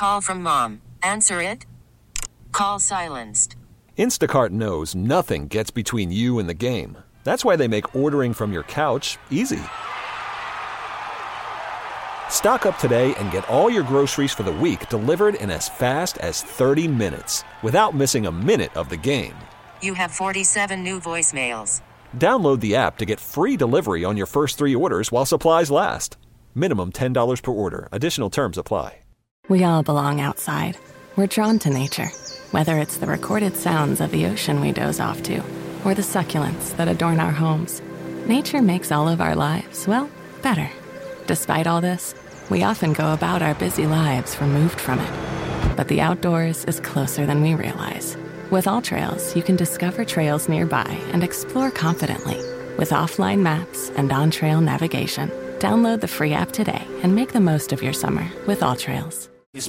Call from mom. Answer it. Call silenced. Instacart knows nothing gets between you and the game. That's why they make ordering from your couch easy. Stock up today and get all your groceries for the week delivered in as fast as 30 minutes without missing a minute of the game. You have 47 new voicemails. Download the app to get free delivery on your first 3 orders while supplies last. Minimum $10 per order. Additional terms apply. We all belong outside. We're drawn to nature, whether it's the recorded sounds of the ocean we doze off to, or the succulents that adorn our homes. Nature makes all of our lives, well, better. Despite all this, we often go about our busy lives removed from it. But the outdoors is closer than we realize. With AllTrails, you can discover trails nearby and explore confidently. With offline maps and on-trail navigation, download the free app today and make the most of your summer with AllTrails.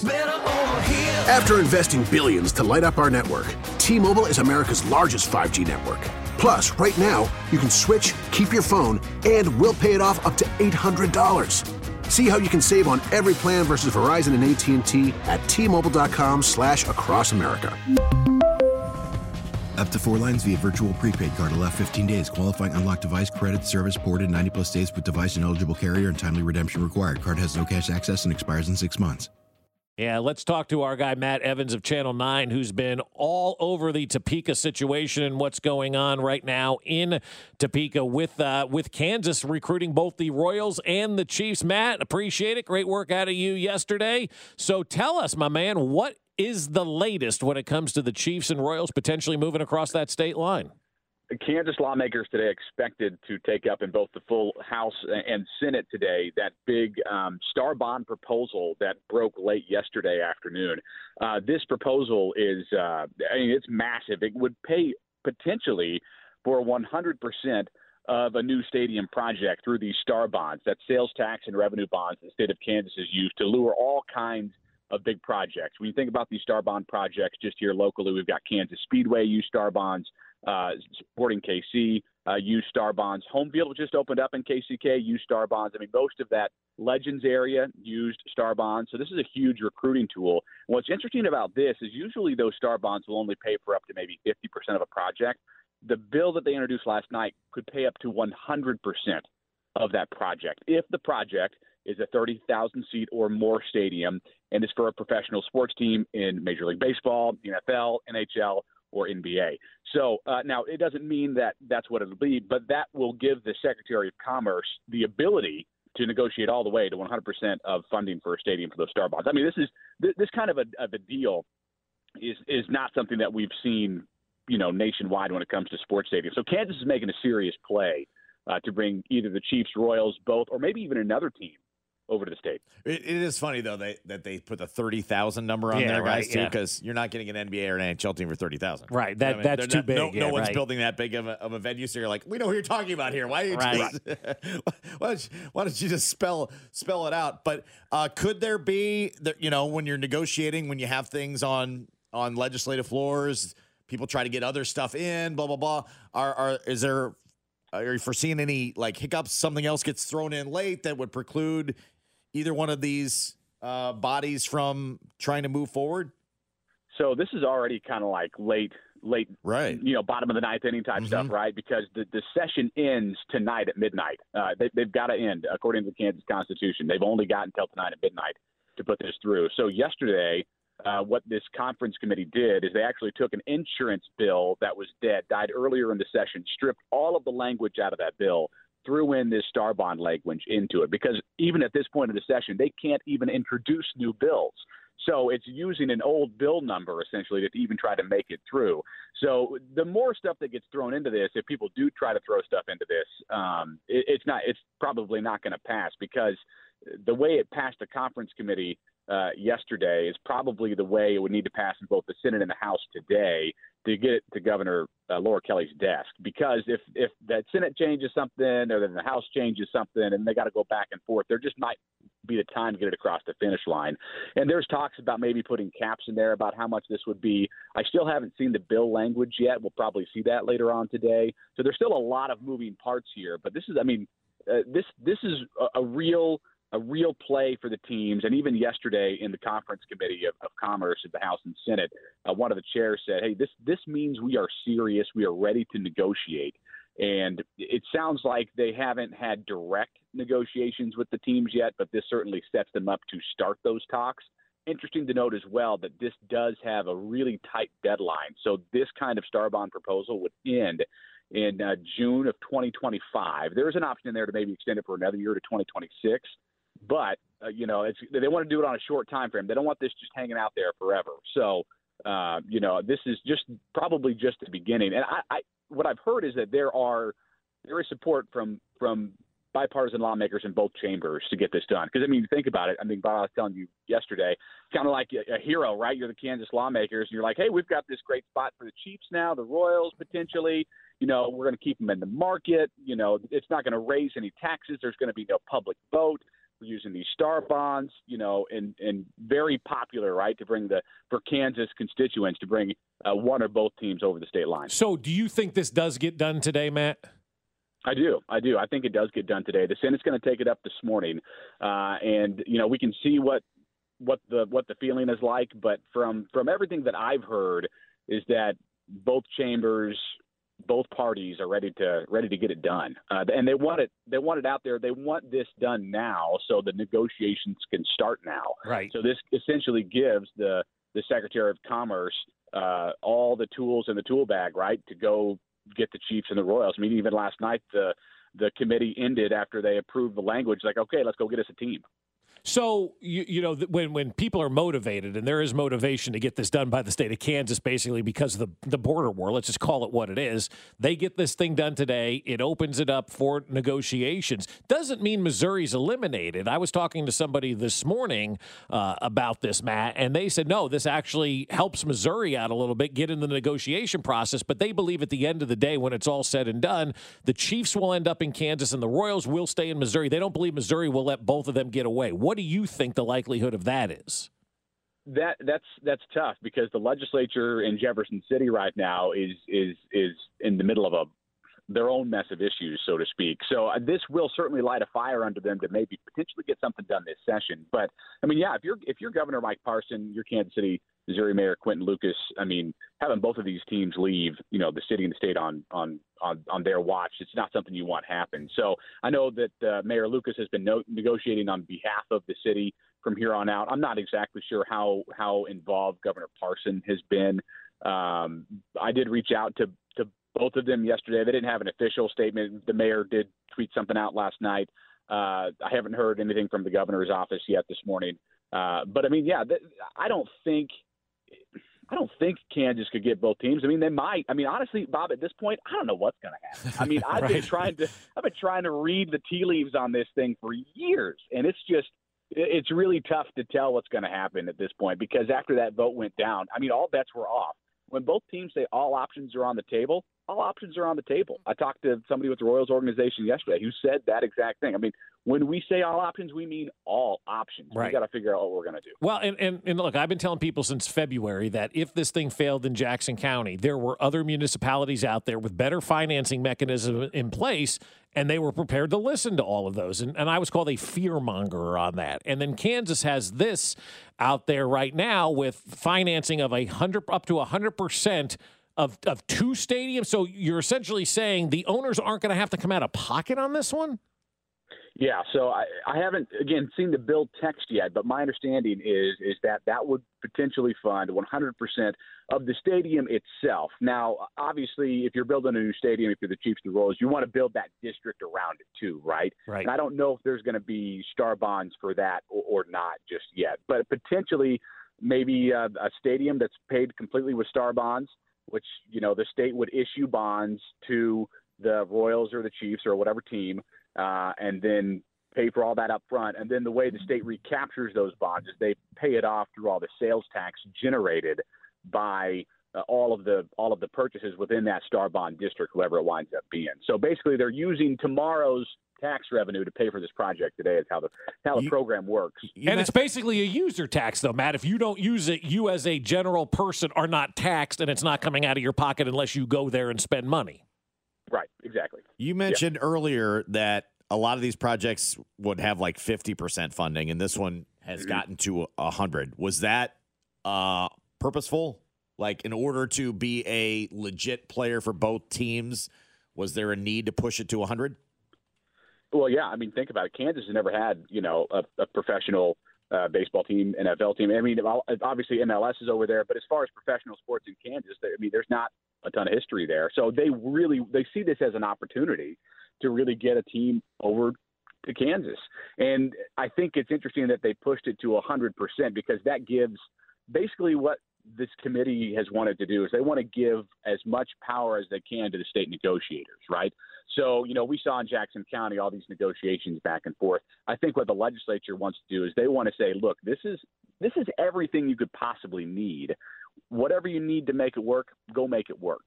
After investing billions to light up our network, T-Mobile is America's largest 5G network. Plus, right now, you can switch, keep your phone, and we'll pay it off up to $800. See how you can save on every plan versus Verizon and AT&T at T-Mobile.com/across America. Up to 4 lines via virtual prepaid card. Allow 15 days. Qualifying unlocked device credit service ported 90+ states with device and eligible carrier and timely redemption required. Card has no cash access and expires in 6 months. Yeah, let's talk to our guy, Matt Evans of Channel 9, who's been all over the Topeka situation and what's going on right now in Topeka with Kansas recruiting both the Royals and the Chiefs. Matt, appreciate it. Great work out of you yesterday. So tell us, my man, what is the latest when it comes to the Chiefs and Royals potentially moving across that state line? Kansas lawmakers today expected to take up in both the full House and Senate today that big star bond proposal that broke late yesterday afternoon. This proposal is, it's massive. It would pay potentially for 100% of a new stadium project through these star bonds. That's sales tax and revenue bonds the state of Kansas has used to lure all kinds of big projects. When you think about these star bond projects just here locally, we've got Kansas Speedway use star bonds, Sporting KC use star bonds. Home Field, which just opened up in KCK, use star bonds. I mean, most of that Legends area used star bonds. So this is a huge recruiting tool. And what's interesting about this is usually those star bonds will only pay for up to maybe 50% of a project. The bill that they introduced last night could pay up to 100% of that project if the project is a 30,000-seat or more stadium and is for a professional sports team in Major League Baseball, NFL, NHL, or NBA. So now it doesn't mean that that's what it'll be, but that will give the Secretary of Commerce the ability to negotiate all the way to 100% of funding for a stadium for those star bonds. I mean, this kind of a deal is not something that we've seen, nationwide when it comes to sports stadiums. So Kansas is making a serious play to bring either the Chiefs, Royals, both, or maybe even another team over to the state. It is funny, though, that they put the 30,000 number on there, guys, too, because you're not getting an NBA or an NHL team for 30,000. Right. That's too big. No one's building that big of a venue, so you're like, we know who you're talking about here. Why are you why don't you just spell it out? But could there be, when you're negotiating, when you have things on legislative floors, people try to get other stuff in, blah, blah, blah. Are you foreseeing any hiccups? Something else gets thrown in late that would preclude either one of these bodies from trying to move forward? So this is already kind of like late, right? Bottom of the ninth inning type stuff, right? Because the session ends tonight at midnight. They've got to end according to the Kansas Constitution. They've only got until tonight at midnight to put this through. So yesterday, what this conference committee did is they actually took an insurance bill that was died earlier in the session, stripped all of the language out of that bill, threw in this star bond language into it, because even at this point in the session, they can't even introduce new bills. So it's using an old bill number, essentially, to even try to make it through. So the more stuff that gets thrown into this, if people do try to throw stuff into this, it's probably not going to pass, because the way it passed the conference committee yesterday is probably the way it would need to pass in both the Senate and the House today to get it to Governor Laura Kelly's desk. Because if that Senate changes something, or then the House changes something, and they got to go back and forth, there just might be the time to get it across the finish line. And there's talks about maybe putting caps in there about how much this would be. I still haven't seen the bill language yet. We'll probably see that later on today. So there's still a lot of moving parts here. But this is, this is a real a real play for the teams. And even yesterday in the Conference Committee of Commerce at the House and Senate, one of the chairs said, hey, this means we are serious. We are ready to negotiate. And it sounds like they haven't had direct negotiations with the teams yet, but this certainly sets them up to start those talks. Interesting to note as well that this does have a really tight deadline. So this kind of Star Bond proposal would end in June of 2025. There is an option in there to maybe extend it for another year to 2026. But, they want to do it on a short time frame. They don't want this just hanging out there forever. So, this is probably just the beginning. And I what I've heard is that there is support from bipartisan lawmakers in both chambers to get this done. Because, think about it. Bob, I was telling you yesterday, kind of like a hero, right? You're the Kansas lawmakers, and you're like, hey, we've got this great spot for the Chiefs now, the Royals potentially. We're going to keep them in the market. It's not going to raise any taxes. There's going to be no public vote. We're using these Star Bonds, and very popular, right, for Kansas constituents to bring one or both teams over the state line. So do you think this does get done today, Matt? I do. I think it does get done today. The Senate's going to take it up this morning, and we can see what the feeling is like. But from everything that I've heard, is that both chambers, both parties are ready to get it done, and they want it out there. They want this done now, so the negotiations can start now. Right. So this essentially gives the Secretary of Commerce all the tools in the tool bag, right, to go get the Chiefs and the Royals. Even last night the committee ended after they approved the language, like, okay, let's go get us a team. So, when people are motivated, and there is motivation to get this done by the state of Kansas, basically because of the border war, let's just call it what it is, they get this thing done today. It opens it up for negotiations. Doesn't mean Missouri's eliminated. I was talking to somebody this morning about this, Matt, and they said, no, this actually helps Missouri out a little bit, get in the negotiation process, but they believe at the end of the day, when it's all said and done, the Chiefs will end up in Kansas and the Royals will stay in Missouri. They don't believe Missouri will let both of them get away. What do you think the likelihood of that is? That's tough, because the legislature in Jefferson City right now is in the middle of their own mess of issues, so to speak. So this will certainly light a fire under them to maybe potentially get something done this session. But if you're Governor Mike Parson, you're Kansas City, Missouri Mayor Quentin Lucas, having both of these teams leave, the city and the state on their watch, it's not something you want happen. So I know that Mayor Lucas has been negotiating on behalf of the city from here on out. I'm not exactly sure how involved Governor Parson has been. I did reach out to both of them yesterday. They didn't have an official statement. The mayor did tweet something out last night. I haven't heard anything from the governor's office yet this morning. But I don't think Kansas could get both teams. They might. Honestly, Bob, at this point, I don't know what's going to happen. I've been trying to read the tea leaves on this thing for years, and it's really tough to tell what's going to happen at this point, because after that vote went down, all bets were off. When both teams say all options are on the table, all options are on the table. I talked to somebody with the Royals organization yesterday who said that exact thing. When we say all options, we mean all options. Right. We got to figure out what we're going to do. Well, and look, I've been telling people since February that if this thing failed in Jackson County, there were other municipalities out there with better financing mechanisms in place, and they were prepared to listen to all of those. And I was called a fearmonger on that. And then Kansas has this out there right now with financing of up to 100% of two stadiums. So you're essentially saying the owners aren't going to have to come out of pocket on this one? Yeah, so I haven't, again, seen the bill text yet, but my understanding is that would potentially fund 100% of the stadium itself. Now, obviously, if you're building a new stadium, if you're the Chiefs and the Royals, you want to build that district around it too, right? Right. And I don't know if there's going to be Star Bonds for that or not just yet, but potentially maybe a stadium that's paid completely with Star Bonds, which, the state would issue bonds to the Royals or the Chiefs or whatever team, and then pay for all that up front. And then the way the state recaptures those bonds is they pay it off through all the sales tax generated by all of the purchases within that Star Bond district, whoever it winds up being. So basically they're using tomorrow's tax revenue to pay for this project today. Is how the program works. And it's basically a user tax, though, Matt. If you don't use it, you as a general person are not taxed, and it's not coming out of your pocket unless you go there and spend money. Right, exactly. You mentioned earlier that a lot of these projects would have like 50% funding, and this one has gotten to 100. Was that purposeful? Like, in order to be a legit player for both teams, was there a need to push it to 100? Well, yeah. I mean, think about it. Kansas has never had, a professional baseball team, NFL team. I mean, obviously MLS is over there, but as far as professional sports in Kansas, there's not a ton of history there. So they see this as an opportunity to really get a team over to Kansas. And I think it's interesting that they pushed it to 100% because that gives basically what this committee has wanted to do is they want to give as much power as they can to the state negotiators, right? So, we saw in Jackson County all these negotiations back and forth. I think what the legislature wants to do is they want to say, look, this is everything you could possibly need. Whatever you need to make it work, go make it work.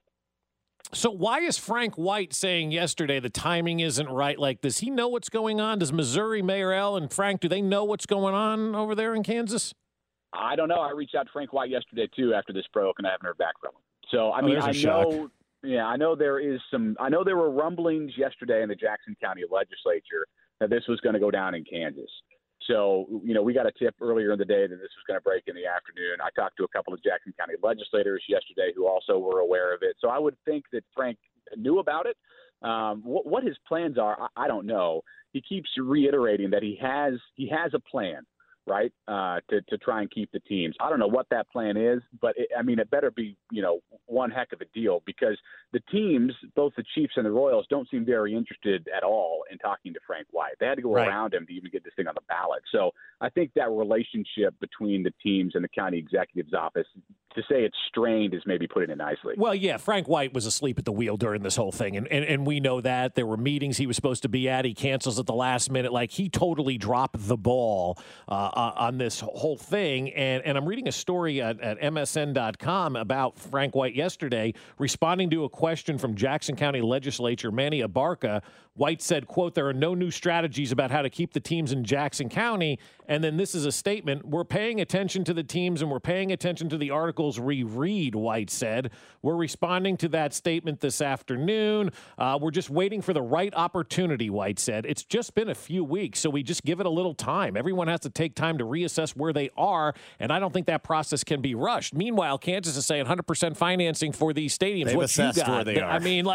So why is Frank White saying yesterday the timing isn't right? Like, does he know what's going on? Does Missouri Mayor Al and Frank, do they know what's going on over there in Kansas? I don't know. I reached out to Frank White yesterday, too, after this broke, and I haven't heard back from him. So, I know. Yeah, I know there were rumblings yesterday in the Jackson County legislature that this was going to go down in Kansas. So, we got a tip earlier in the day that this was going to break in the afternoon. I talked to a couple of Jackson County legislators yesterday who also were aware of it. So I would think that Frank knew about it. What his plans are, I don't know. He keeps reiterating that he has a plan, right, to try and keep the teams. I don't know what that plan is, but it better be, one heck of a deal because the teams, both the Chiefs and the Royals, don't seem very interested at all in talking to Frank White. They had to go around him to even get this thing on the ballot. So I think that relationship between the teams and the county executive's office, to say it's strained is maybe putting it nicely. Well, yeah, Frank White was asleep at the wheel during this whole thing, and we know that. There were meetings he was supposed to be at. He cancels at the last minute. Like, he totally dropped the ball on this whole thing. And I'm reading a story at MSN.com about Frank White yesterday, responding to a question from Jackson County Legislature Manny Abarca. White said, quote, "There are no new strategies about how to keep the teams in Jackson County." And then this is a statement. "We're paying attention to the teams and we're paying attention to the articles we read," White said. "We're responding to that statement this afternoon. We're just waiting for the right opportunity," White said. "It's just been a few weeks, so we just give it a little time. Everyone has to take time to reassess where they are, and I don't think that process can be rushed." Meanwhile, Kansas is saying 100% financing for these stadiums. They've assessed where they are. I mean,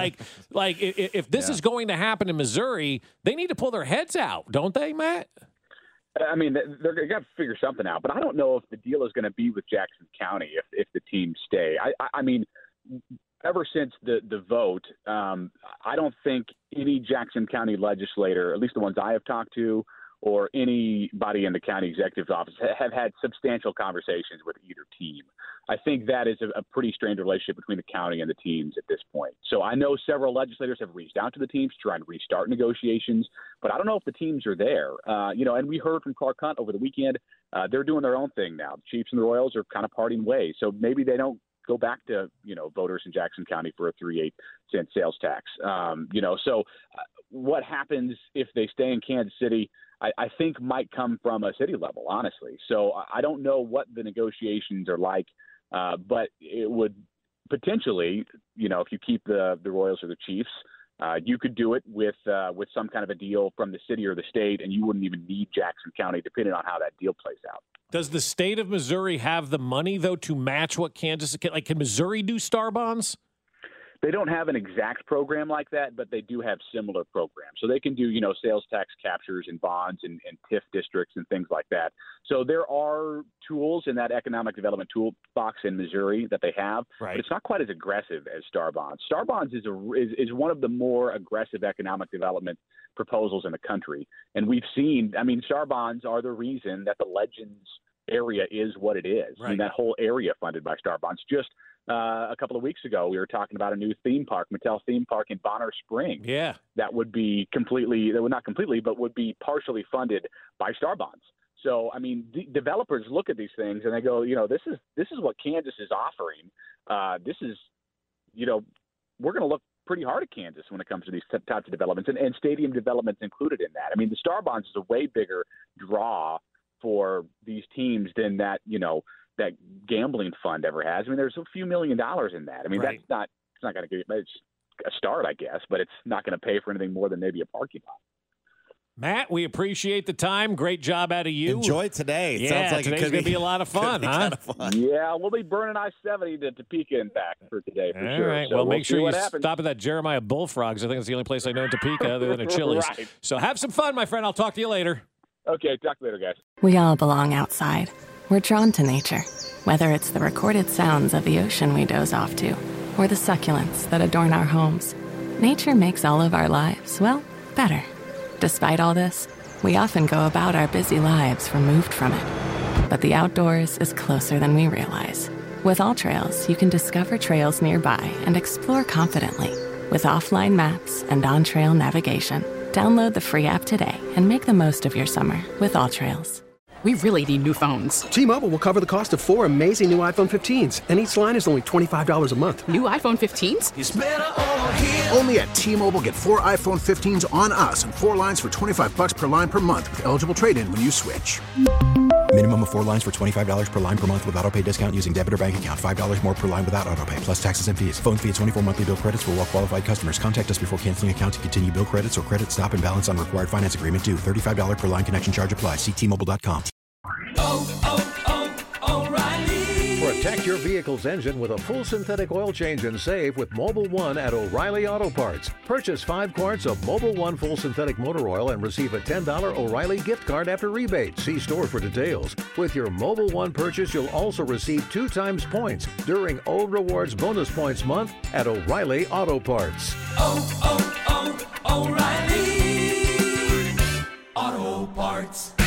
if this is going to happen in Missouri, they need to pull their heads out, don't they, Matt? I mean, they're going to have to figure something out, but I don't know if the deal is going to be with Jackson County if the teams stay. I mean, ever since the vote, I don't think any Jackson County legislator, at least the ones I have talked to, or anybody in the county executive's office have had substantial conversations with either team. I think that is a pretty strained relationship between the county and the teams at this point. So I know several legislators have reached out to the teams to try and restart negotiations, but I don't know if the teams are there. And we heard from Clark Hunt over the weekend. They're doing their own thing now. The Chiefs and the Royals are kind of parting ways. So maybe they don't go back to, voters in Jackson County for a 3.8-cent sales tax. So what happens if they stay in Kansas City, I think might come from a city level, honestly. So I don't know what the negotiations are like, but it would potentially, if you keep the Royals or the Chiefs, you could do it with some kind of a deal from the city or the state, and you wouldn't even need Jackson County, depending on how that deal plays out. Does the state of Missouri have the money, though, to match what Kansas – can Missouri do star bonds? They don't have an exact program like that, but they do have similar programs. So they can do, sales tax captures and bonds and TIF districts and things like that. So there are tools in that economic development toolbox in Missouri that they have, right, but it's not quite as aggressive as star bonds. Star bonds is one of the more aggressive economic development proposals in the country. And we've seen, star bonds are the reason that the Legends area is what it is. Right. That whole area funded by star bonds. Just a couple of weeks ago, we were talking about a new theme park, Mattel theme park in Bonner Springs. Yeah. That would be not completely, but would be partially funded by star bonds. So, the developers look at these things and they go, this is what Kansas is offering. We're going to look pretty hard at Kansas when it comes to these types of developments and stadium developments included in that. The star bonds is a way bigger draw for these teams than that gambling fund ever has. There's a few $1 million in that. Right. It's not going to get, it's a start, I guess, but it's not going to pay for anything more than maybe a parking lot. Matt, we appreciate the time. Great job out of you. Enjoy today. Yeah, sounds like today's it could going to be a lot of fun, huh? Kind of fun. Yeah, we'll be burning I-70 to Topeka and back for today, for sure. All right. So well, make sure you happens. stop at that Jeremiah Bullfrogs. I think it's the only place I know in Topeka other than a Chili's. Right. So have some fun, my friend. I'll talk to you later. Okay, talk later, guys. We all belong outside. We're drawn to nature, whether it's the recorded sounds of the ocean we doze off to, or the succulents that adorn our homes. Nature makes all of our lives, well, better. Despite all this, we often go about our busy lives removed from it. But the outdoors is closer than we realize. With AllTrails, you can discover trails nearby and explore confidently. With offline maps and on-trail navigation, download the free app today and make the most of your summer with AllTrails. We really need new phones. T-Mobile will cover the cost of 4 amazing new iPhone 15s, and each line is only $25 a month. New iPhone 15s? It's better over here. Only at T-Mobile, get 4 iPhone 15s on us and 4 lines for $25 per line per month with eligible trade-in when you switch. Minimum of 4 lines for $25 per line per month with autopay discount using debit or bank account. $5 more per line without autopay, plus taxes and fees. Phone fee at 24 monthly bill credits for well-qualified customers. Contact us before canceling account to continue bill credits or credit stop and balance on required finance agreement due. $35 per line connection charge applies. See T-Mobile.com. O'Reilly. Protect your vehicle's engine with a full synthetic oil change and save with Mobil 1 at O'Reilly Auto Parts. Purchase 5 quarts of Mobil 1 full synthetic motor oil and receive a $10 O'Reilly gift card after rebate. See store for details. With your Mobil 1 purchase, you'll also receive 2 times points during O Rewards Bonus Points Month at O'Reilly Auto Parts. O'Reilly Auto Parts.